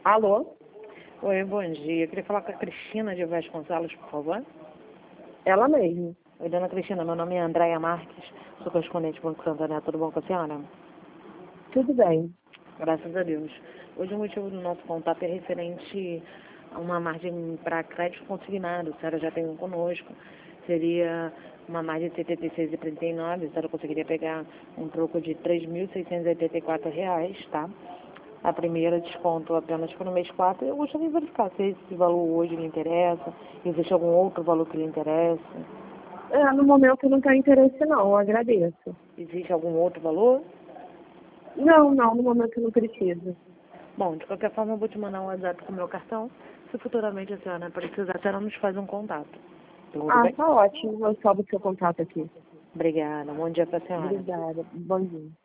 Alô? Oi, bom dia. Eu queria falar com a Cristina de Vasconcelos, por favor. Ela mesmo. Oi, dona Cristina, meu nome é Andréia Marques, sou correspondente do Banco Santander. Tudo bom com a senhora? Tudo bem. Graças a Deus. Hoje o motivo do nosso contato é referente a uma margem para crédito consignado. A senhora já tem um conosco. Seria uma margem de R$ 76,39. A senhora conseguiria pegar um troco de R$ 3.684, tá? A primeira desconto apenas para o mês 4. Eu gostaria de verificar se esse valor hoje lhe interessa, existe algum outro valor que lhe interessa. No momento não tem interesse não, eu agradeço. Existe algum outro valor? Não, no momento eu não preciso. Bom, de qualquer forma eu vou te mandar um WhatsApp com o meu cartão. Se futuramente a senhora precisar, a senhora nos faz um contato. Tudo bem? Tá ótimo. Eu salvo o seu contato aqui. Obrigada. Bom dia para a senhora. Obrigada. Bom dia.